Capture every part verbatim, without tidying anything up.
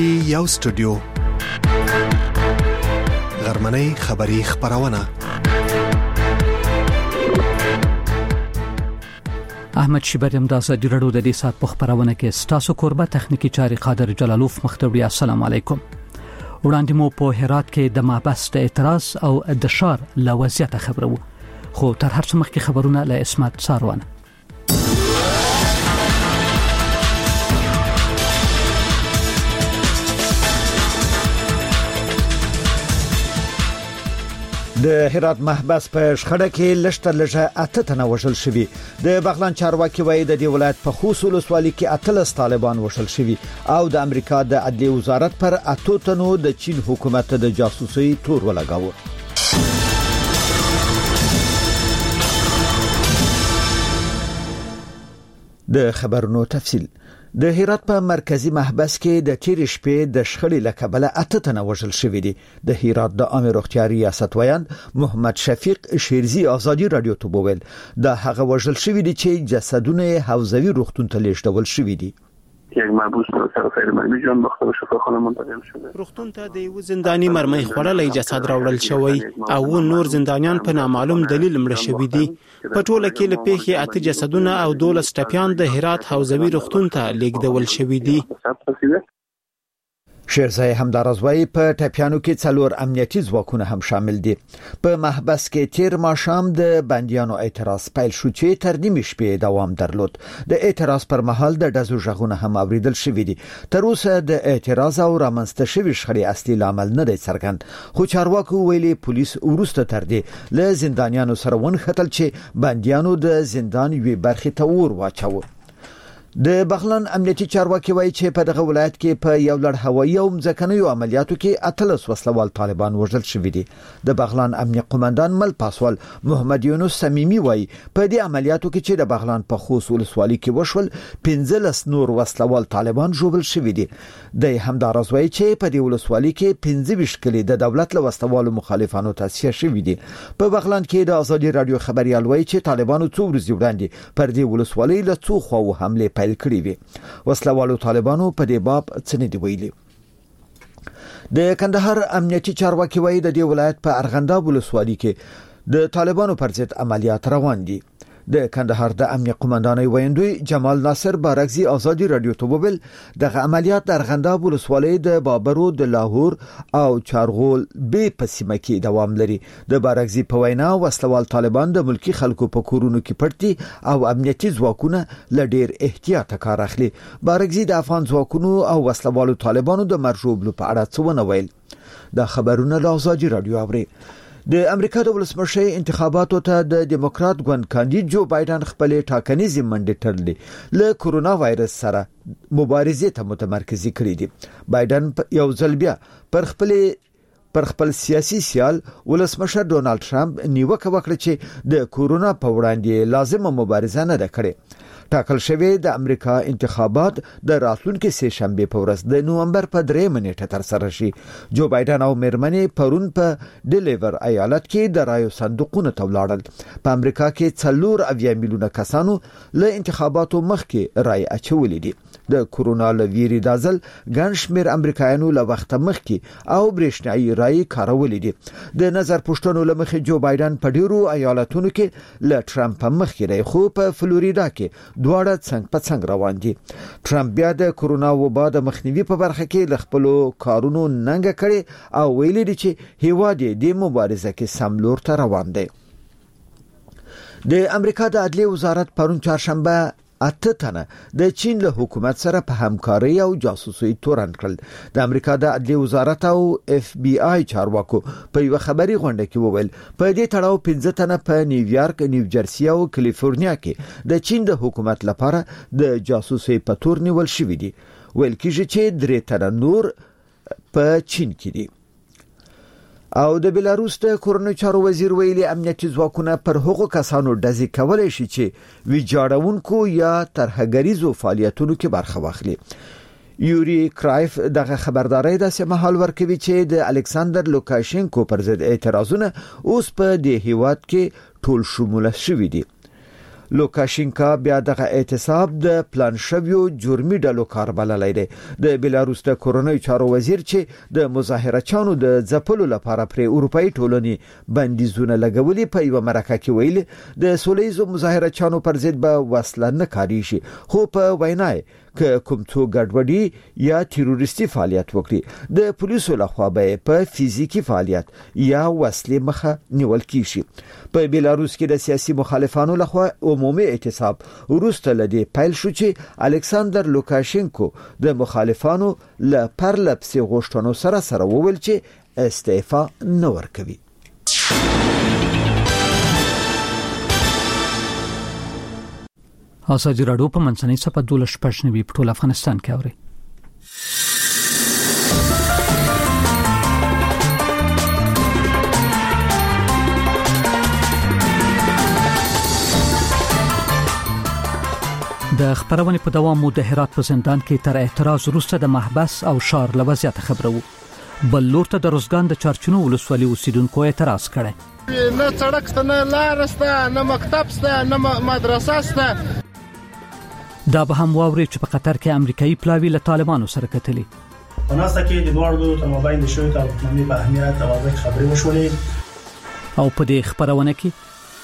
پی یو سټوډیو غرمنۍ خبری خبرونه احمد شیبریم د ازادي رادیو د دې سات په خبرونه کې ستاسو قربه تخنیکی چاري قادر جلالوف مختوری. السلام علیکم. وړاندې مو په هرات کې د محبس د اعتراض او د شار له وضعیت خبرو، خو تر هر څه مخکې خبرونه له اسمت ساروان. د هرات محبس په شخړه کې لشتر لږه اته تنه وژل شوي. د بغلان چارواکي وایي د دې ولایت په خوست ولسوالۍ کې اتلس طالبان وژل شوي او د امریکا د عدلیې وزارت پر اتو تنو د چین حکومت د جاسوسي تور ولګاوه. د خبرونو تفصیل. د هرات په مرکزی محبس کې د تیر شپې د شخړې لکبله اته تنه وژل شوي دي. د هرات د عامه روغتیا ریاست ویاند محمد شفیق شیرزی ازادي رادیو ته وویل د هغه وژل شوي دي چې جسدونه حوزوي روغتون ته لیږدول شوي دي. یک محبوس سر خیر مرمی جان بخته به شفاخانه منتقل شده. روغتون ته د یو زندانی مرمی خوړلې جسد راوړل شوی او نور زندانیان په نامعلوم دلیل مړ شوي دي. په ټوله کې له پیښې اته جسدونه او دولس ټپیان د هرات حوزوي روغتون ته لیږدول شوي دي. شیرزای همدارزوی په ټپیانو کې څلور امنیتي ځواکونه هم شامل دي. په محبس کې تیر ماښام د بندیانو اعتراض پیل شو چې تر نیمې شپې دوام درلود. د اعتراض پر مهال د ډزو غږونه هم اوریدل شوي دي. تر اوسه د اعتراض او رامنځته شوي شخړې اصلي لامل نه دی څرګند، خو چارواکو ویلي پولیس وروسته تر دې له زندانیانو سره ونښتل چې بندیانو د زندان یوې برخې ته اور واچاوه. د بغلان امنیتي چارواکي وایي چې په دغه ولایت کې په یو لړ هوایي او ځمکنیو عملیاتو کې اتلس وسلوال طالبان وژل شوي دي. د بغلان امنیت قومندان مل پاسوال محمد یونس سمیمی وایي په دې عملیاتو کې چې د بغلان په خوست ولسوالۍ کې وشول پنځلس نور وسلوال طالبان ژوبل شوي دي. د همدارز وایي چې په دې ولسوالۍ کې پنځه ویشت کلي د دولت له وسلوالو مخالفانو تاسیس شوي دي. په بغلان کې د ازادي رادیو خبريال وایي چې طالبانو څو ورځې وړاندې پر دې ولسوالۍ له څو خواو حمله پیل کړې وي. وسلوالو طالبانو په دې باب څه نه دی ویلي. د کندهار امنیتي چارواکي وایي د دې ولایت په ارغنداب ولسوالۍ کې د طالبانو پر ضد عملیات روان دي. د کندهار د امنیت قومندانۍ ویندوی جمال ناصر بارکزی ازادي رادیو ته وویل د عملیات د ارغنداب ولسوالۍ د بابرو د لاهور او چارغول به په سیمه کې دوام لري. د بارکزی په وینا وسلوال طالبان د ملکی خلکو په کورونو کې پټي او امنیتي ځواکونه ل ډیر احتیاط کار اخلي. بارکزی د افغان ځواکونو او وسلوالو طالبانو د مرجوبلو په اړه څه ونه ویل. د خبرونه د ازادي رادیو اوري. د امریکا د ولسمشر انتخاباتو ته د دیموکرات ګوند کاندید جو بایدن خپل ټاکنیزې منډې تړلې له کورونا وایرس سره مبارزې ته متمرکزي کړې دي. بایدن یو ځل بیا پر خپل پر خپل سیاسي سیال ولسمشر ډونالد ټرمپ نیوکه وکړه چې د کورونا په وړاندې لازمه مبارزه نه ده کړې. ټاکل شوی د امریکا انتخابات د راتلونکي سه شنبه په ورځ د نومبر په درې منېټه تر سره شي. جو بایدن او میرمنې پرون په ډیلیور ایالت کې د رایو صندوقونو ته ولاړل. په امریکا کې څلور اویا میلیونه کسانو له انتخاباتو مخکې رای اچولې دي. د کورونا له ویري دازل ګڼ شمېر امریکایانو له وخت مخکې او برېښنايي رای کارولې دي. د نظر پوښتنو لمخې جو بایدن په ډیرو ایالتونو کې له ټرمپ مخکې دی، خو په فلوریدا کې دواړه څنګ په څنګ روان دي. ټرمپ بیا د کورونا وبا د مخنیوي په برخه کې ل خپل کارونو ننګ کړي او ویلي دي چې هیواد د مبارزه کې سملور ته روان دی. د امریکا د عدلیې وزارت پرون چهارشنبه اته تنه د چین له حکومت سره په همکاري او جاسوسي تورن کړل. د امریکا د عدلیې وزارت او اف بی آی چارواکو په یو خبري غونډه کې وویل په دې تړاو پنځه تنه په نیویارک، نیوجرسي او کالیفورنیا کې د چین د حکومت لپاره د جاسوسي په تور نیول شوی دي. ویل کېږي چې درې تنه نور په چین کې دي. او د بلاروس د کورنۍ چارو وزیر ویلي امنیتي ځواکونه پر هغو کسانو ډزې کولای شي چې ویجاړونکو یا ترهګریزو فعالیتونو کې برخه واخلي. یوري کرایف دغه خبرداري د سمحال ورکوي چې د الکساندر لوکاشینکو پر ضد اعتراضونه اوس په دې هیواد کې ټول شموله شوي دي. لوکاشینکا بیا دغه اعتصاب د پلان شویو جرمي ډلو کار بللی دی. د بیلاروس د کورونای چارو وزیر چې د مظاهرچانو د ځپلو لپاره پر اروپאי ټولنې بندیزونه لګولي په یو مرکه کې ویل د سولېزو مظاهرچانو پر ضد به وسله نه کاری شي، خو په وینای که کوم څو ګډوډي یا تروریستي فعالیت وکړي د پولیسو لخوا به په فزیکی فعالیت یا وسلې مخه نیول کیږي. په بیلاروس کې د سیاسي مخالفانو لخوا عمومي اعتصاب وروسته لدی پیل شو چې الکساندر لوکاشینکو د مخالفانو له پرلپسې غوښتنو سره سره وویل چې استعفا نه ورکوي. ازادي راډیو په منځنۍ صفحه دولس پښنوي په ټول افغانستان کې اوري. د خبرونه په دوام مو د هرات په زندان کې تر اعتراض وروسته د محبس او شار له وضعیت خبرو. بل لور ته د روزګان د چارچونو ولسوالۍ اوسیدونکو اعتراض کړي. نه سړک ته، نه لار شته، نه مکتب شته، نه مدرسه شته. دا به هم واوري چې په قطر کې امریکایي پلاوی له طالبانو سره کتلي. په ناسته کې د دوړو تر مابین د شوی تاریخي په اهمیت او د خبرې وشولې. او په دې خبرونه کې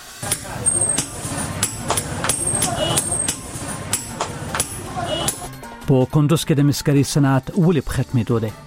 په کندوز کې د مسکري صنعت ولې په ختمېدو دی.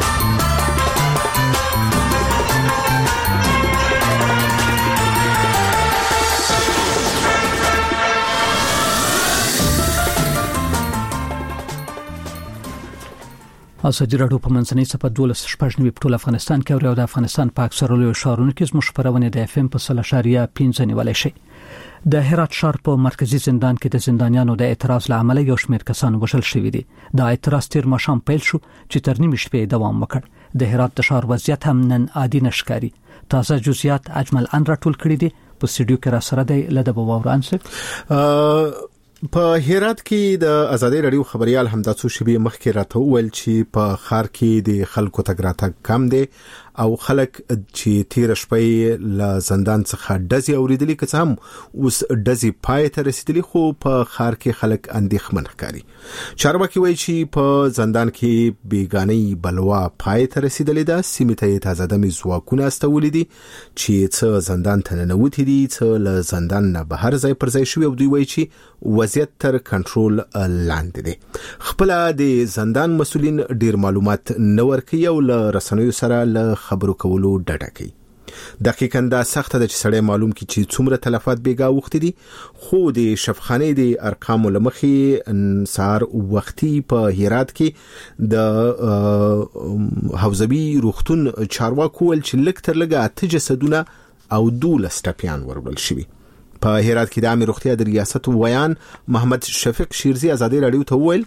ازادي راډیو په منځنۍ صفحه دولس شپږ په ټول افغانستان کې اوري او د افغانستان په اکثره لوی ښارونو کې زموږ خبرونه د اف ام په سل اشاریه پنځه نیولای شي. د هرات ښار په مرکزی زندان کې د زندانیانو د اعتراض لامل یو شمېر کسان وژل شوي دي. دا اعتراض تیر ماښام پیل شو چې تر نیمې شپې دوام وکړ. د هرات د ښار وضعیت هم نن عادي نشکاري. تازه جزئیات اجمل ان راټول کړي دي. په سټډیو کې را سره دی لده بووران سره. په هرات کې د ازادي راډیو خبريال همدا څو شیبې مخکې راته ویل چې په خار کې د خلکو تګ راتګ کم دی او خلک چې تیر شپې له زندان څخه ډزې اوریدلې که څه هم اوس ډزې پای ته رسیدلې، خو په خار کې خلک اندېښمن ښکاري. چارواکي وایي چې په زندان کې بیګانۍ بلوا پای ته رسیدلې ده. سیمې ته تازه دمي ځواکونه استولې دي چې څه زندان ته ننوتي دي، څه له زندان نه بهر ځای پر ځای شوي او دوی وایي چې وضعیت تر کنټرول لاندې دی. خپل د زندان مسؤلین ډیر معلومات نه ورکوي او له رسنیو سره له خبرو کولو ډډه کوي. دقیقاً دا سخته ده چې سړی معلوم کی چې څومره تلفات بیګا وخت دي، خو د شفخانې د ارقام لمخې سار وختي په هرات کې د حوزوي روغتون چارواکو ول چې لک تر لګه اته جسدونه او دولس ټپيان ورول شوي. په هرات کې د عامه روغتیا د ریاست ویان محمد شفیق شیرزی ازادي راډیو ته ویل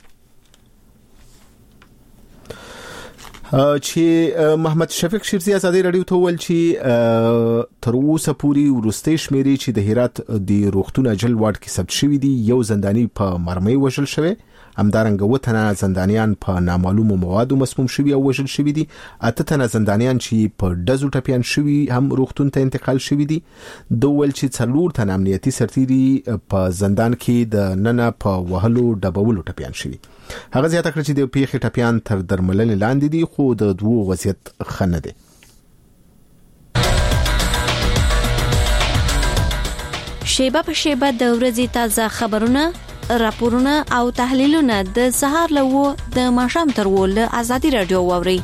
چې محمد شفیق شیرزی ازادي راډیو ته ویل چې تر اوسه پورې ورستۍ شمیرې چې د هرات د روغتون اجل وارد کې ثبت شوی دي، یو زنداني په مرمۍ وژل شوی، همدارنګه وتنه زندانیان په نامعلومو موادو مسموم شوي او وژل شوي دي، اته تنه زندانیان چې په ډزو ټپيان شوي هم روغتون ته انتقال شوي دي. دوی ول چې څلور تنه امنیتي سرتیري په زندان کې د ننه په وهلو ډبولو ټپيان شوي. هغه زیاته کړ چې د پیښې ټپيان تر درملنې لاندې دي، خو د دوو وضعیت ښه نه دی. شیبه په شیبه د ورځې تازه خبرونه، راپورونه او تحلیلونه د سهار له و د ماښام تر و له ازادي راډیو واوري.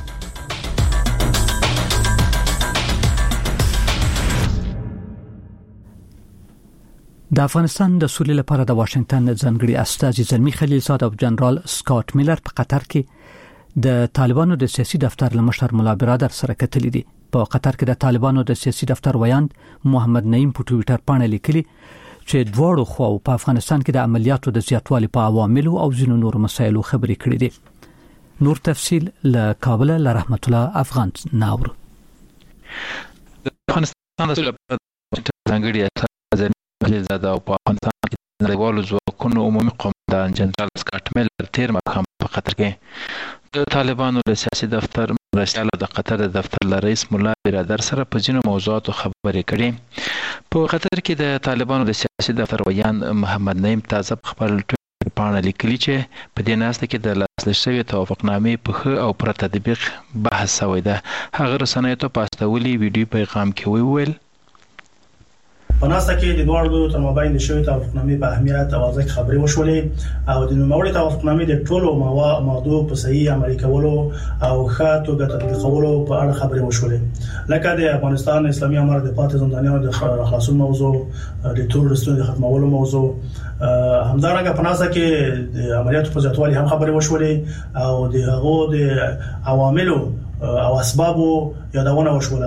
د افغانستان د سولې لپاره د واشنگټن ځانګړي استازي زلمی خلیلزاد او جنرال سکاټ میلر په قطر کې د طالبانو د سیاسي دفتر لمشر مولا برادر سره کتلي دي. په قطر کې د طالبانو د سیاسي دفتر ویاند محمد نعیم په ټوئیټر باندې لیکلي چې دواړو خو په افغانستان کې د عملیاتو د زیاتوالي په عواملو او ځینو نور مسایلو خبرې کړې دي. نور تفصیل له کابل له رحمت الله افغان ناور. د افغانستان د سولې لپاره ځانګړي استازي خلیلزاد او په افغانستان کې د نړیوالو ځواکونو عمومي قومندان جنرال سکاټ میلر تیر ماښام په قطر کې د طالبانو د سیاسي دفتر مرستیال د قطر د دفتر رئیس مولا برادر سره په ځینو موضوعاتو خبرې کړې. په قطر کې د طالبانو د سیاسي دفتر ویان محمد نعیم تازه خپل پاڼه لیکلي چې په دې ناسته کې د لاسلیک شوې توافقنامې په ښه او پر تطبیق بحث شوی ده. هغه رسنیو ته په استولي ویډیو پیغام کې وویل په ناسته کې د دوړو تر مابین د شوې توافقنامې په اهمیت او ځکه خبرې وشولې او د نوموړي توافقنامې د ټولو موضوع په صحیح عملي کولو او ښه توګه تطبیقولو په اړه خبرې وشولې، لکه د افغانستان اسلامي امارت د پاتې زندانیانو د خلاصون موضوع، د تورستونو د ختمولو موضوع. همدارنګه په ناسته کې د عملیاتو په زیاتوالي هم خبرې وشولې او د هغو د عواملو او اسبابو یادونه وشوله.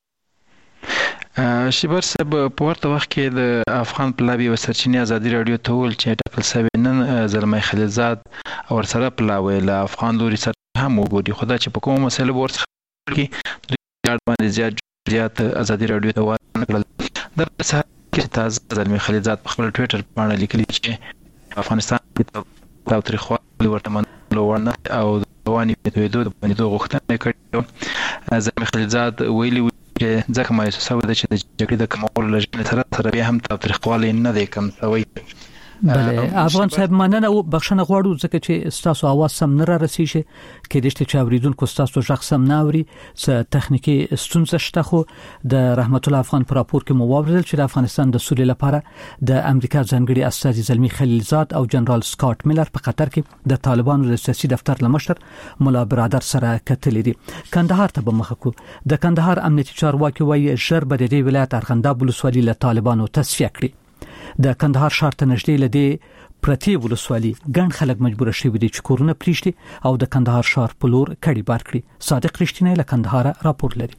شیبر صاحب په ورته وخت کې د افغان پلاوی او سرچینې ازادي رادیو ته ول چې ټاکل شوی نن زلمي خلیلزاد او سره پلاوی له افغان لوري سره هم وګوري، خدای چې په کومه مسله ورڅ کې د یاد باندې زیات زیات ازادي رادیو ته ورنکړل. د سره تازه زلمي خلیلزاد په خپل ټوئیټر باندې لیکلي چې افغانستان په تاریخي ورته منلو ورنه او دواني په دوه باندې غوښتنه کړې. زلمي خلیلزاد ویلي چې ځکه مایوسه شوی ده چې د جګړې د کمولو لژنې سره سره بیا هم تاوتریخوالی نه دی کم شوی. بله افغان صاحب مننه او بخښنه غواړو ځکه چې ستاسو اواز سم نه را رسیږي، کېدای شي چې اوریدونکو ستاسو غږ سم نه اوري، څه تخنیکی ستونزه شته. خو د رحمت الله افغان پر راپور کې مو واوریدل چې د افغانستان د سولې لپاره د امریکا ځانګړي استازي زلمي خلیلزاد او جنرال سکاټ میلر په قطر کې د طالبانو د سیاسي دفتر لمشر مولا برادر سره کتلې دي. کندهار ته به مخه کو. د کندهار امنیتي چارواکي وایي ژر به د دې ولایت ارغنداب ولسوالي له طالبانو تصفیه کړي. د کندهار ښار ته نږدې لدې پرتی ولسوالي ګڼ خلک مجبور شوي دي چې کورونه پریږدي او د کندهار ښار په لور کډي بار کړي. صادق رښتینی له کندهار راپور لري.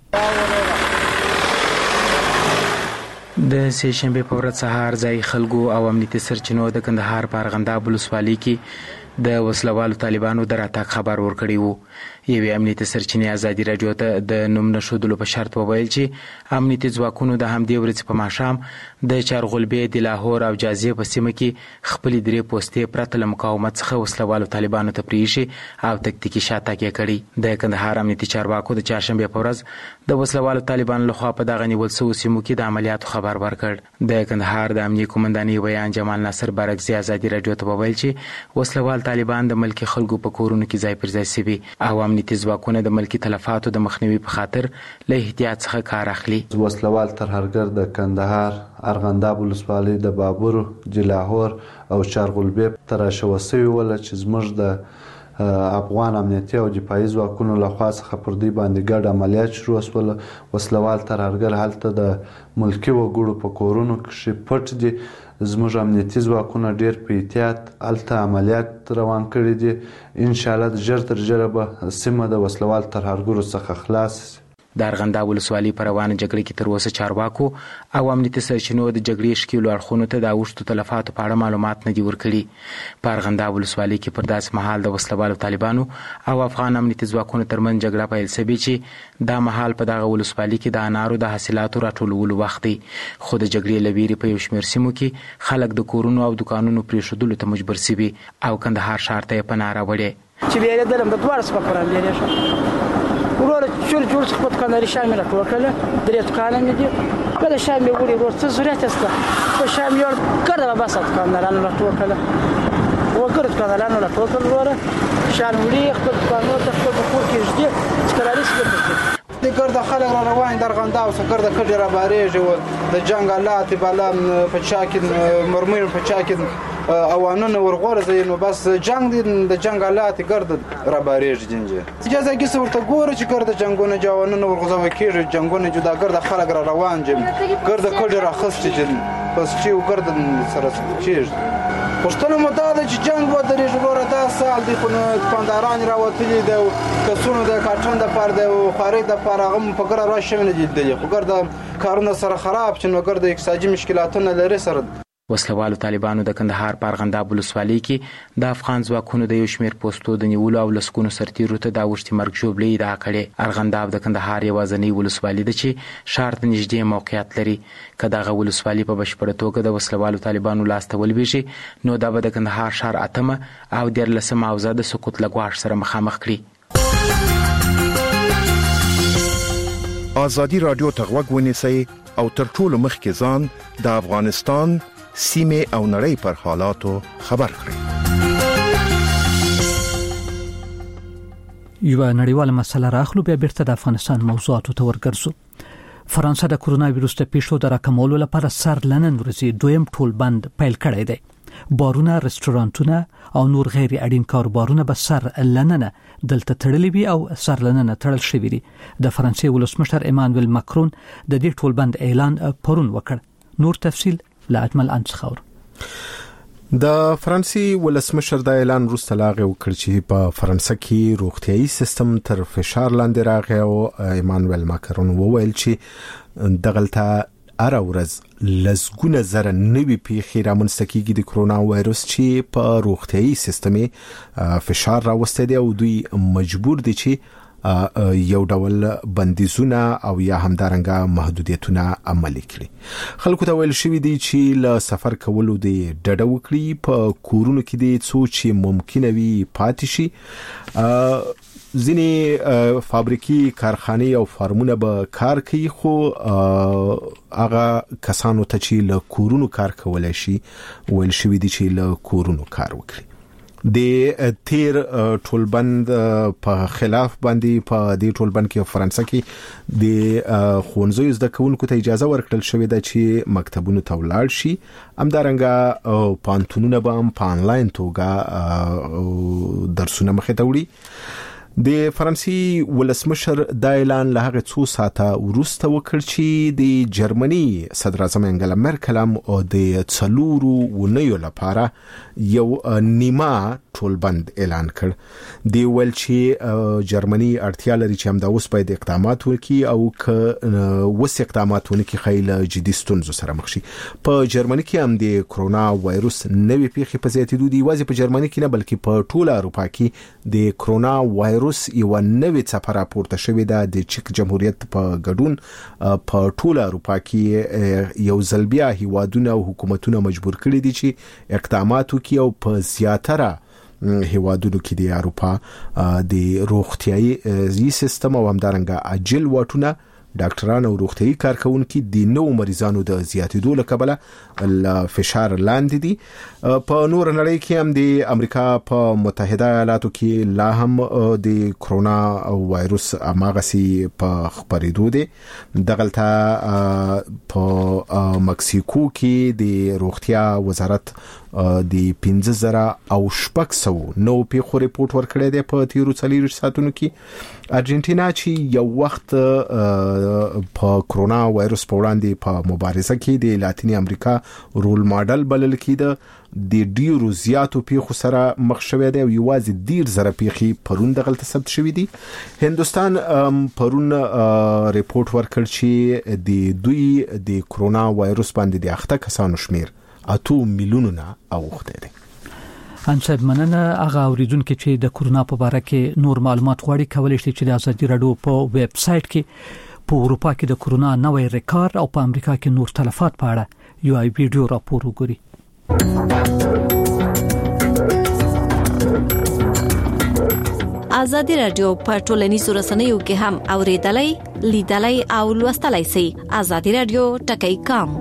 د سه شنبه په ورځ سهار ځای خلکو او امنیتي سرچینو د کندهار په ارغنداب ولسوالي کې د وسلوالو طالبانو د راتګ خبر ورکړی وو. یوې امنیتي سرچینې ازادي رادیو ته د نوم نشودلو په شرط وویل چې امنیتي ځواکونو د همدې ورځې په ماښام د چارغلبې د لاهور او جازیه په سیمه کې خپل درې پوستې پرته له مقاومت څخه وسلوالو طالبانو ته پریښي او تکتیکي شاتګ کړي. د کندهار امنیتي چارواکو د چهارشنبه په ورځ د وسلوالو طالبانو لخوا په دغه نیول شوو سیمو کې د عملیاتو خبر ورکړ. د کندهار د امنیتي قومندانۍ ویان جمال ناصر بارکزي ازادي رادیو ته وویل چې وسلوال طالبان د ملکی خلکو په کورونو کې ځای پر ځای سوي او امنیتي ځواکونه د ملکی تلفاتو د مخنیوي په خاطر له احتیاط څخه کار اخلي. وسلوال ترهګر د کندهار، ارغنداب ولسوالۍ د بابور، جلاهور او چارغلبې تر شوسوي ول چې زموږ د افغان امنیتي او دفاعي ځواکونو لخوا څخه پر دوی باندې ګډ عملیات شروع شول. وسلوال ترهګر هلته د ملکی وګړو په کورونو کې پټ دي. زموږ امنیتي ځواکونه ډېر په احتیاط هلته عملیات روان کړي دي. ان شاء الله ژر تر ژره به سیمه د وسلوال ترهګرو څخه خلاص شي. د ارغنداب ولسوالۍ په روانه جګړه کې تر اوسه چارواکو او امنیتي سرچینو د جګړې ښکېلو اړخونو ته د اوښتو تلفاتو په اړه معلومات نه دي ورکړي. په ارغنداب ولسوالۍ کې پر داسې مهال د وسلوالو طالبانو او افغان امنیتي ځواکونو ترمنځ جګړه پیل شوې چې دا مهال په دغه ولسوالۍ کې د انارو د حاصلاتو راټولولو وخت دی. خو د جګړې له ویرې په یو شمېر سیمو کې خلک د کورونو او دوکانونو پرېښودلو ته مجبور شوي او کندهار ښار ته یې پناه راوړې. چې بیرېدلم د دواړو څخه پر بیرېږم ورور چور چور څخه په کندهار شامل راټول کړل. درې دوکانه مې دي کله شامل وړي ورور څه ضرورت است په شامل کړه بس کندهارانو راټول کړل وګړو کندهارانو راټول کړل ورور شامل خپل دوکانو ته خپل کور کې ځي چې کله رسېږي د ګرد خلک را روان در غندا او ګرد کډي را باریږي د جنگالات بلم په چاکین مرمر په چاکین اوانونه ورغورځي نو بس جنگ د جنگالات ګرد را باریږي جنجه اجازه کې څورته ګوره چې ګرد جنگونه جوانونه ورغځوي کېږي جنگونه جدا ګرد خلک را روان جم ګرد کډي را خسته جن پس چې ګرد سره کېږي پښتون مو دا چې جنگ و درې ژوره دا سال دی په پانداران راوتلي دی کسونو د کاټن د پاره د خاري د پاره غم په ګر راشم نه دي خو ګرد کارونه سره خراب چې نو ګرد اقتصادي مشکلاتونه لري سره. وسلوالو طالبانو د کندهار په ارغنداب ولسوالۍ کې د افغان ځواکونو د یو شمېر پوستو د نیولو او لسګونو سرتیرو ته د اوښتې مرګ ژوبلې ادعا کړې. ارغنداب د کندهار یوازینۍ ولسوالي ده چې ښار ته نږدې موقعیت لري. که دغه ولسوالي په بشپړه توګه د وسلوالو طالبانو لاسته ولویږي نو دا به د کندهار ښار اتمه او دیارلسمه حوزه د سقوط له ګواښ سره مخامخ کړي. ازادي رادیو ته غوږ ونیسئ او تر ټولو مخکې ځان د افغانستان سیمه او نړۍ پر حالاتو خبر کړئ. یو نړیواله مسله راخلو بیا بیرته د افغانستان موضوعاتو ته ورګرځو. فرانسه د کرونا وایروس د پیښو د راکمولو لپاره سر لنن ورځې دویم ټول بند پیل کړی دی. بارونه، رستورانتونه او نور غیر اړین کاروبارونه به سر لننه دلته تړلي وي او سر لننه تړل شوی دي. د فرانسې ولسمشر ایمانوئل ماکرون د دې ټول بند اعلان پرون وکړ. نور تفصيل له اجمل انصخور. د فرانسې ولسمشر د اعلان وروسته لاغه وکړ چې په فرانسه کې روغتيایي سیستم تر فشار لاندې راغی او ایمانوئل ماکرون وویل چې دغلطه اره ورځ لزګونه زره نوي پیښې رامنځته کیږي د کرونا وایروس چې په روغتيایي سیستم فشار راوستي دی او دوی مجبور دي چې یو ډول بندیزونه او یا همدارنګه محدودیتونه عملي کړي. خلکو ته ویل شوی دی چې له سفر کولو دی ډډه وکړي، په کورونو کې دی څو چې ممکن وي پاتې شي. ځینې فابریکې، کارخانې او فارمونه به کار کوي، خو هغه کسانو ته چې له کورونو کار کولای شي ویل شوی دی چې له کورونو کار وکړي. د تیر ټولبند په خلاف باندې په دې ټولبند کې فرانسه کې د خونځو زده کوونکو ته اجازه ورکړل شوې ده چې مکتبونو ته ولاړ شي. همدارنګه پانتونونه به هم په انلاین توګه درسونه مخې ته وړي. د فرانسې ولسمشر د اعلان له هغه څو ساعته وروسته وکړ چې د جرمني صدر اعظم انګلا مرکل هم د څلورو ونیو لپاره یو نیمه ټولبند اعلان کړ. دی ول چې جرمني اړتیا لري چې هم د اوس باید اقدامات وکړي او ک وس اقدامات ونکړي خیل جدي ستونزو سره مخ شي. په جرمني کې هم د کرونا وایروس نوې پیښې په زیاتېدو دي. واځي په جرمني کې نه بلکې په ټوله اروپا کې د کرونا وایروس یو نوې څپه راپورته شوې ده. د چک جمهوریت په ګډون په ټوله اروپا کې یو ځل بیا هیوادونه او حکومتونه مجبور کړي دي چې اقدامات وکړي او په زیاتره هیوادونو کې د اروپا د روغتيایي سیستم او همدارنګه عاجل واټونه ډاکټران او روغتيایي کارکونکو د نو مریضانو د زیاتېدو له کبله فشار لاندې دي. په نور نړۍ کې هم د امریکا په متحده ایالاتو کې لا هم د کرونا وایروس اماغسي په خبرېدو دي. دغلطه په مکسیکو کې د روغتیا وزارت د پنځه زره او شپږ سوه نو پیښو ریپورت ورکړی دی په تیرو څلور ساعتونو کې. ارجنټینا چې یو وخت په کرونا وایروس په وړاندې په مبارزه کې د لاتینی امریکا رول ماډل بلل کېده، د ډیرو زیاتو پیښو سره مخ شوی دی او یوازې ډیر زره پیښې پرون دغلطه ثبت شوې دي. هندستان پرون ریپورت ورکړ چې د دوی د کرونا وایروس باندې د اخته کسانو شمیر اتو میلیونونه اوخته دي. انصب مننه. هغه اوریدونکو چې د کرونا په اړه کې نور معلومات غواړي کولای شي چې د ازادي رادیو په ویب سټ کې په اروپا کې د کرونا نوې ریکارډ او په امریکا کې نور تلفات په اړه یو ویډیو راپور وګوري. ازادي رادیو په ټولنیزو رسنیو کې هم اوریدلای، لیدلای او لوستلای شئ. ازادي رادیو ټکی کام.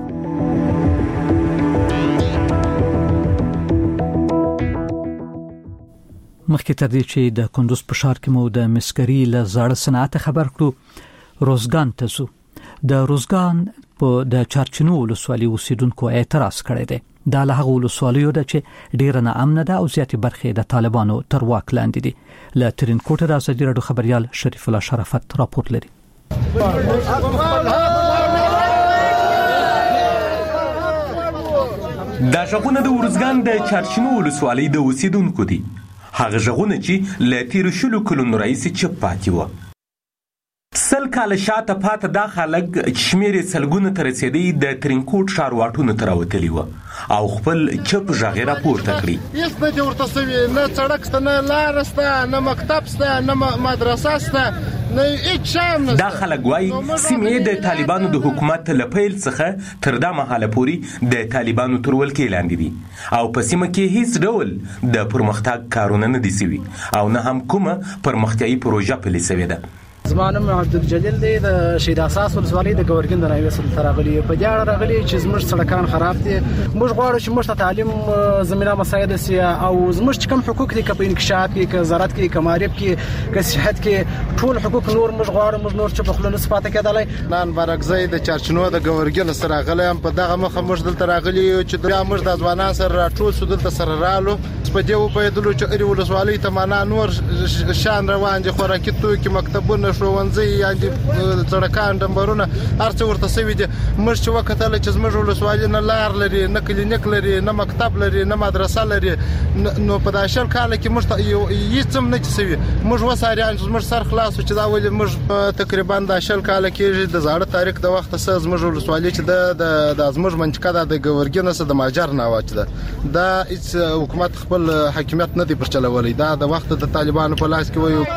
مخکې تر دې چې د کندوز په ښار کې مو د مسګري له زاړه صنعت خبر کړو، روزګان ته ځو. د روزګان په د چارچینو ولسوالۍ اوسیدونکو اعتراض کړی دی. دا له هغو ولسوالیو ده چې ډیره ناامنه ده او زیاتې برخې د طالبانو تر واک لاندې دي. له ترینکوټ د ازادي رادیو خبريال شریف الله شرافت راپور لري. دا ژغونه د ورزګان د چارچینو ولسوالۍ د اوسیدونکو دي. هغه ژغونه چې له تیر شلو کلونو راهیسې چپ پاتې وو. سل کال شاته پاته دا خلک شمیر سلګونه تر رسیدي د ترینکوټ ښار واټونو ته راوتلي وو او خپل چپ ژغې راپورته کړي. هیڅ نه دي ورته سوي، نه سړک شته، نه لار شته، نه مکتب شته، نه مدرسه شته، نه هیڅ شی نه. دا خلک وایي سیمې د طالبانو د حکومت له پیل څخه تر دا مهاله پورې د طالبانو تر ولکې لاندې دي او په سیمه کې هیڅ ډول د پرمختګ کارونه نه دي سوي او نه هم کومه پرمختیایي پروژه پلي سوې ده. زمانم عبدالجلیل دی د شهید اساس ولسوالۍ د ګورګین د نایوي سره راغلی په دې اړه راغلی چې زموږ سړکان خراب دي. موږ غواړو چې موږ ته تعلیم زمينه مساعده سي او زموږ کوم حقوق دي په انکشاف کې، که زراعت کې، که معارف کې، که صحت کې، ټول حقوق نور موږ غواړو. موږ نور چې په خپل نسبت کېدلای نن برګزی د چرچنو د ګورګین سره راغلی هم په دغه مخه موږ دلته راغلی چې بیا موږ د ځوانان سره راټول سو دلته سره رالو په دې و په دلو چې اړي ولسوالۍ ته معنا نور شان روان دي خوراکي توکي، مکتبونه، ښوونځي، یعنی سړکان، ډمبرونه هر څه ورته سوي دي. موږ چې وکتل چې زموږ ولسوالۍ نه لار لري، نه کلینیک لري، نه مکتب لري، نه مدرسه لري، نو په داشل کال کې موږ هیڅ هم نه سوي. موږ وساریان چې موږ سر خلاص چې دا ولې موږ تقریبا د شل کال کې د زاړه تاریخ د وخت سره زموږ ولسوالۍ چې د د زموږ منطقه د ګورګین سره د ماجر نه واچ ده دا هیڅ حکومت خپل حاکمیت نه دی پر چلولای. دا د وخت د طالبانو په لاس کې وایو.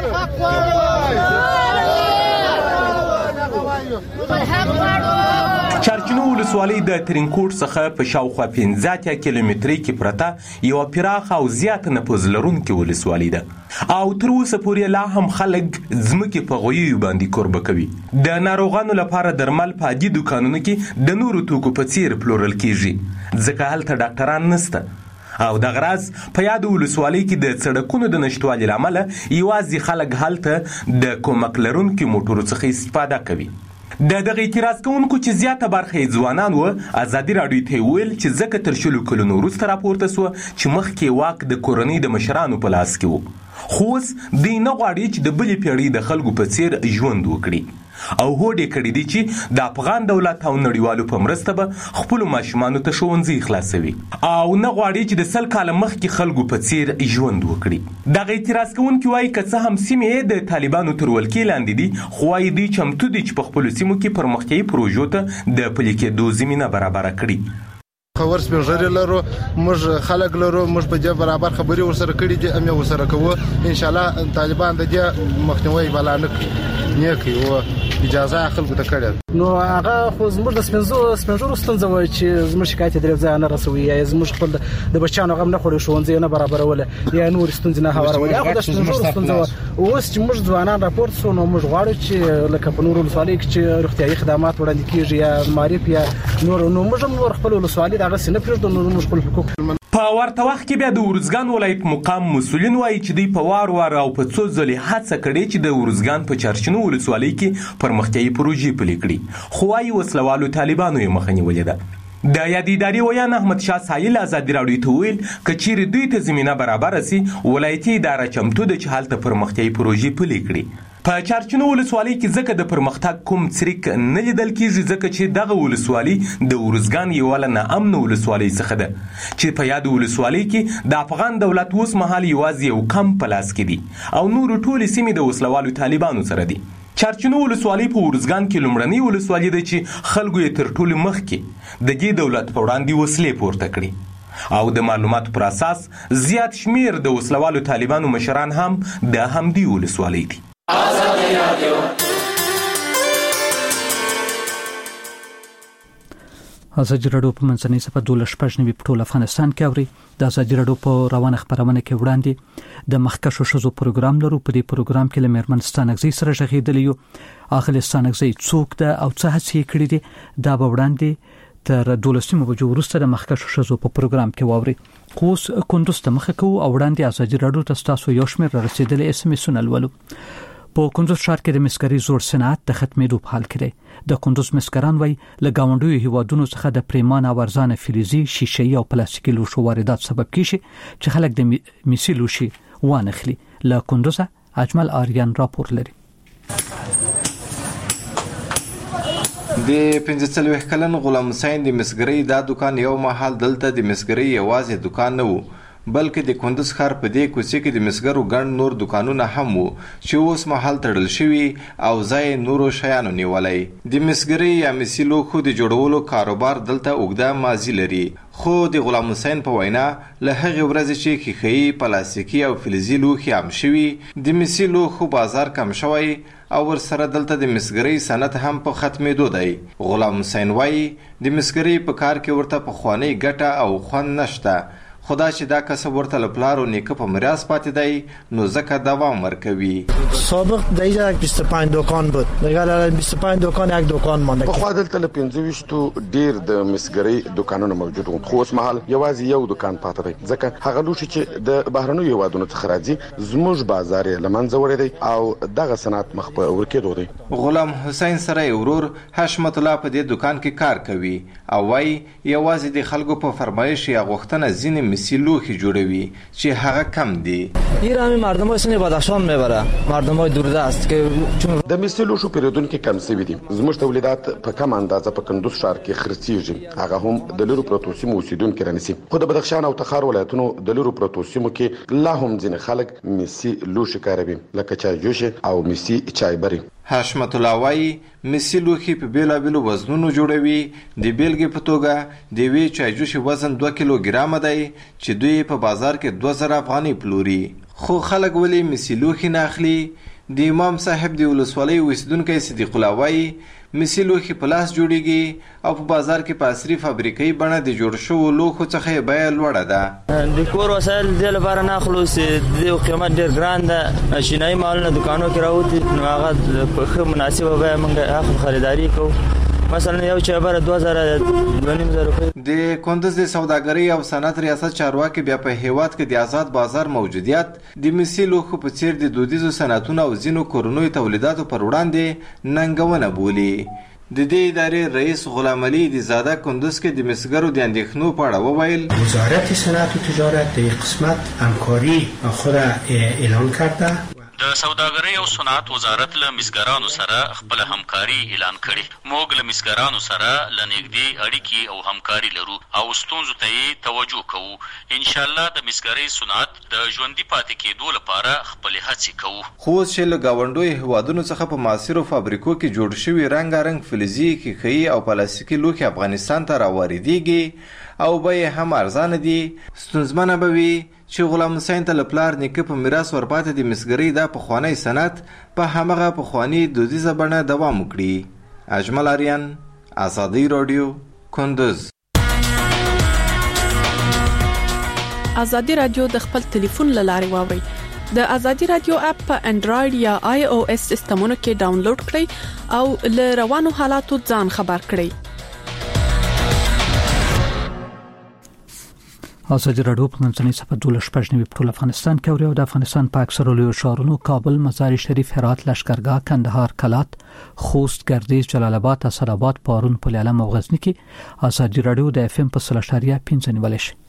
چرچنو ولسوالۍ د ترینکوټ څخه په شاوخوا پنځه کیلومتري کې پرته یو پراخه او زیات نفوذ لرونکې ولسوالۍ ده او تر اوسه پورې لا هم خلک ځمکې په غویو باندې کوربه کوي. د ناروغانو لپاره درمل په عادي دوکانونو کې د نورو توکو په څیر پلورل کیږي ځکه هلته ډاکټران نشته او د غراز په یاد ولسوالۍ کې د سړکونو د نشټوالي لامل یوازې خلک هلته د کومک لرونکو موټرو څخه استفاده کوي. د دغه اعتراض کوونکو چې زیاته برخه یې ځوانان و ازادي راډیو ته ویل چې ځکه تر شلو کلونو وروسته راپورته سو چې مخکې واک د کورنۍ د مشرانو په لاس کې و، خو اوس دوی نه غواړي چې د بلې پیړۍ د خلکو په څیر ژوند وکړي او هوډ یې کړی دی چې د افغان دولت او نړیوالو په مرسته به خپلو ماشومانو ته ښوونځي خلاصوي او نه غواړي چې د سل کاله مخکې خلکو په څیر ژوند وکړي. دغه اعتراض کوونکي وایي که څه هم سیمې د طالبانو تر ولکې لاندې دي خو وایي دوی چمتو دي چې په خپلو سیمو کې پرمختیایي پروژو ته د پلي کېدو زمینه برابره کړي. خبر سپینږیري لرو، موږ خلک لرو، موږ په دې برابر خبرې ورسره کړې دي، هم ورسره کوو. ان شاء الله طالبان د دې مخنیوي بلا نه کوي نه کوي او اجازه خلکو ته کړي. نو هغه خو زموږ د سپینځو سپینځو ستونزه وای چې زموږ شکایت درې ځای نه رسوي یا زموږ خپل د بچانو غم نه خوري ښوونځي نه برابرول یا نور ستونزې نه هوارول. هغه د سپینځو ستونزه اوس چې موږ ځوانان راپورټ سو نو موږ غواړو چې لکه په نورو ولسوالۍ کې چې روغتيایي خدمات وړاندې کیږي یا معرف یا نور نو موږ هم نور خپل ولسوالۍ دغه سینه پرېږدو نو موږ خپل حقوق. په ورته وخت کې بیا د ورزګان ولایت مقام مسؤلین وایي چې دوی په وار وار او په څو ځلې هڅه کړې چې د ورزګان په چرچنو ولسوالۍ کې پرمختیایي پروژې پلي کړي خو وایي وسلوالو طالبانو یې مخه نیولې ده. د یادې ادارې ویان احمد شاه سایل ازادي راډیو ته ویل که چیرې دوی ته زمینه برابره سي ولایتي اداره چمتو ده چې هلته پرمختیایي پروژې پلي کړي. په چرچنو ولسوالۍ کې ځکه د پرمختګ کوم څریک نه لیدل کیږي ځکه چې دغه ولسوالۍ د ورزګان یوه نه امن ولسوالۍ څخه ده چې په یاد ولسوالۍ کې د افغان دولت اوس مهال یوازې یو کم په لاس کې دي او نور ټولې سیمې د وسلوالو طالبانو سره دي. چرچنو ولسوالۍ په ورزګان کې لومړنۍ ولسوالۍ ده چې خلکو یې تر ټولو مخکې د دې دولت په وړاندې وسلې پورته کړي او د معلوماتو پر اساس زیات شمیر د وسلوالو طالبانو مشران هم د همدې ولسوالۍ دي. ازادي راډیو ازادي راډیو په منځنۍ صفحه دوله شپږ نوي په ټول افغانستان کې اوري. د ازادي راډیو په روانه خبرونه کې وړاندې د مخکښو شذو پروګرام لرو. په دې پروګرام کې له میرمنستان غزي سره شغېدلی یو اخلستان غزي څوک ده او څه هڅې کړې دي دا به وړاندې تر دولسمه بجو وروسته د مخکښو شذو په پروګرام کې واوري. کوس کندوز ته مخه کوو او وړاندې ازادي راډیو ته تاسو یو شمېر رسیدلې اس ام اس ولولو. په کندوز ښار کې د مسګري زوړ صنعت د ختمېدو په حال کې دی. د کندوز مسګران وایي له ګاونډیو هیوادونو څخه د پریمان او ارزانه فلزي، شیشه‌ای او پلاستیکي لوښو واردات سبب کیږي چې خلک د میسي لوښي وانخلي. له کندوز اجمل آریان راپور لري. د پنځه څلوېښت کلن غلام حسین د مسګري دا دکان یو مهال دلته د مسګري یوازې دکان نه و بلکې د کندوز ښار په دې کوڅې کې د مسګرو ګڼ نور دکانونه هم وو چې اوس مهال تړل شوي او ځای نورو شیانو نیولی. د مسګري یا مسي لوښو د جوړولو کاروبار دلته اوږده ماضي لري خو د غلام حسین په وینا له هغې ورځې چې ښیښه‌یي، پلاستیکي او فلزي لوښي عام شوي د مسي لوښو بازار کم شوی او ورسره دلته د مسګري صنعت هم په ختمېدو دی. غلام حسین وایي د مسګري په کار کې ورته پخوانۍ ګټه او خوند نشته خدا چې دا کسب ورته لپلارو نیکه په میراث پاتې دی نو ځکه دوام ورکوي. سابق در اینجا بیست و پنج دکان بود، دیگه بیست و پنج دکان یک دکان مانده. په خوا دلته له پنځه ویشتو ډیر د مسګرۍ دکانونه موجود وو، خو اوس مهال یوازې یو دکان پاتې دی ځکه هغه لوښي چې د بهرنیو هیوادونو څخه راځي زموږ بازار یې له منځه وړی دی او دغه صنعت مخ په ورکېدو دی. غلام حسین سره ورور حشمت الله په دې دکان کې کار کوي او وايي یوازې د خلکو په فرمایش یا غوښتنه ځینې مسی لوښي جوړوي چې هغه کم دي. ایرانی مردمای سن بدخشان میبره، مردمای دوردست که چون د مسی لوښو پیرودونکو کم سوي دي. زموږ تولیدات په کم اندازه په کندوز ښار کې خرڅیږي، هغه هم د لرو پروتو سیمو اوسیدونکو رانیسي. خو د بدخشان او تخار ولایتونو د لرو پروتو سیمو کې لا هم ځینې خلک مسی لوښي کاروي لکه چای جوش او مسی چای بری. حشمت الله وايي مسی لوښي په بیلابیلو وزنونو جوړوي. د بیلګې په توګه د یوې چایجوشي وزن دوه کیلو ګرامه دی چې دوی په بازار کې دوه زره افغانۍ پلوري. خو خلک ولې مسی لوښي نه اخلي؟ د امام صاحب د ولسوالۍ اوسیدونکی صدیق الله وايي مسی لوښي په لاس جوړیږي او په بازار کې په عصري فابریکې بڼه د جوړ شوو لوښو څخه یې بیه لوړه ده. د کور وسایل دې لپاره نه اخلو چې د قیمت ډېر ګران ده. شینایي مالونه دکانو کې راوځي نو هغه په ښه مناسبه بیه موږ اخلو، خریداري کوو. مثلا یو چایبر دوه زره دوه نیم زره روپۍ. د کندز د سوداګرۍ او صنعت ریاست چارواکي بیا په هیواد کې د آزاد بازار موجودیت د مسی لوښو په څیر د دودیزو صنعتونو او ځینو کورنیو تولیداتو پر وړاندې ننګونه بولي. د دې ادارې رئیس غلام علي د زاده کندز کې د مسګرو د اندېښنو په اړه وویل وزارت صنعت و تجارت د قسمت همکاری خود اعلان کرده. د سوداګرۍ او صنعت وزارت له مسګرانو سره خپل همکاري اعلان کړي. موږ له مسګرانو سره له نږدې اړیکې او همکاري لرو او ستونزو ته یې توجه کوو. ان شاء الله د مسګرۍ صنعت د ژوندي پاتې کېدو لپاره خپلې هڅې کوو. خو اوس چې له ګاونډیو هیوادونو څخه په معاصرو فابریکو کې جوړ شوي رنګارنګ فلزي ښیښې او پلاستیکي لوښي افغانستان ته راواردېږي او بیې هم ارزانه دي، ستونزمنه به وي چې غلام حسین ته له پلار نیکه په میراث ورپاتې د مسګرۍ دا پخوانی صنعت په همغه پخواني دودیزه بڼه دوام وکړي. اجمل آریان، ازادي راډیو، کندز. ازادي راډیو د خپل ټلیفون له لارې واورئ. د ازادي راډیو اپ په انډراید یا آی او اس سیستمونو کې ډاونلوډ کړئ او له روانو حالاتو ځان خبر کړئ. ازادي راډیو په منځنۍ صفحه دولس شپږ نوي په ټول افغانستان کې اوري او د افغانستان په اکثره لویو ښارونو کابل، مزار شریف، هرات، لشکرګاه، کندهار، کلات، خوست، ګردیز، جلال آباد، اسداباد، پارون، پل علم او غزنی کې ازادي راډیو د اف ام په صفر اشاریه پنځه نیول شي.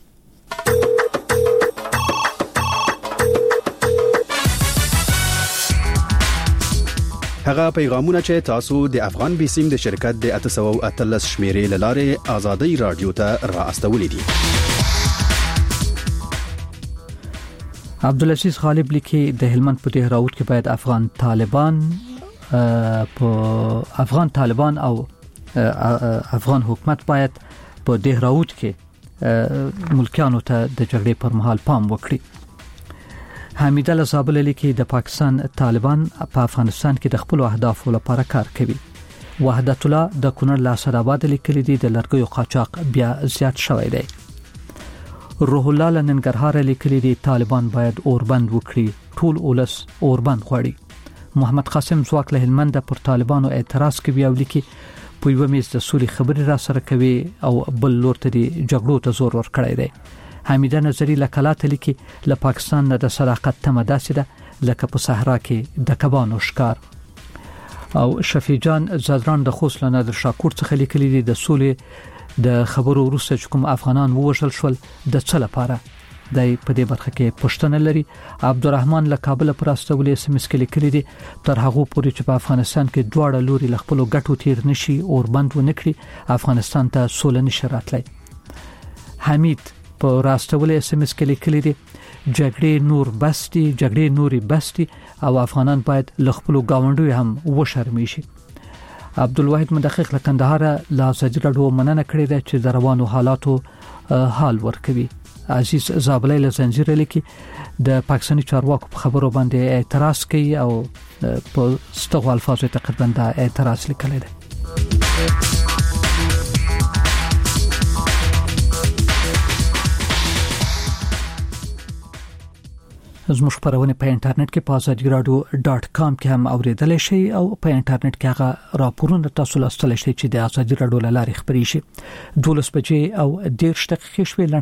هغه پیغامونه چې تاسو د افغان بیسیم د شرکت د اته سوه او اتلس شمیرې لاره ازادي راډیو ته را استولې دي. عبدالعزیز غالب لیکي د هلمند په دهراوت کې باید افغان طالبان په افغان طالبان او افغان حکومت باید په دهراوت کې ملکیانو ته د جګړې پر مهال پام وکړي. حمید الله زابل لیکي د پاکستان طالبان په افغانستان کې د خپل اهدافو لپاره کار کوي. وحدت الله د کونړ له اسداباد لیکلي دي د لرګیو قاچاق بیا زیات شوی دی. روح الله لننګرهار لیکلي دي طالبان باید اوربند وکړي، ټول اولس اوربند غواړي. محمد قاسم ځواک له هلمند پر طالبانو اعتراض کوي او لیکي په یو میز د سولې خبري را سره کوي او بل لور ته دی جګړو ته زور ورکړی دی. حمیده نظری لکلات لیکي له پاکستان نه د صداقت تمه داسې ده لکه په صحرا کې د کبانو ښکار. او شفیع جان زادران د خوست له نادر شاکور څخه لیکلي دي د سولې د خبرو وروسته چې کوم افغانان ووژل شول د څه لپاره د په دې برخه کې پښتنه لري. عبدالرحمن له کابل پر استولې سیمه کې لیکلي دي تر هغه پورې چې په افغانستان کې دواړه لوري له خپل ګټو تیر نشي اور بند ونکړي افغانستان ته سوله نشي راتلی. حمید په راستولې سیمه کې لیکلي دي جګړې نور بستی جګړې نوري بستی او افغانان باید له خپل ګاونډي هم وشرمي شي. عبدالواحد مدقق له کندهار له ازادي راډیو مننه کړې ده چې د روانو حالاتو حال ورکوي. عزیز زابلای له زنجیر لیکي د پاکستاني چارواکو په خبرو باندې اعتراض کوي او په ستغوا الفاظو تقریبا د اعتراض لیکلی دی. زموږ خبرونه په انټرنیټ کې په ازادي رادیو ډاټ کام کې هم اوریدل شي او په انټرنیټ کې هغه راپورونه تاسو لوستل شئ چې د ازادي رادیو لارې خبري شي. دولس بجې او ډېر دقیقې شوي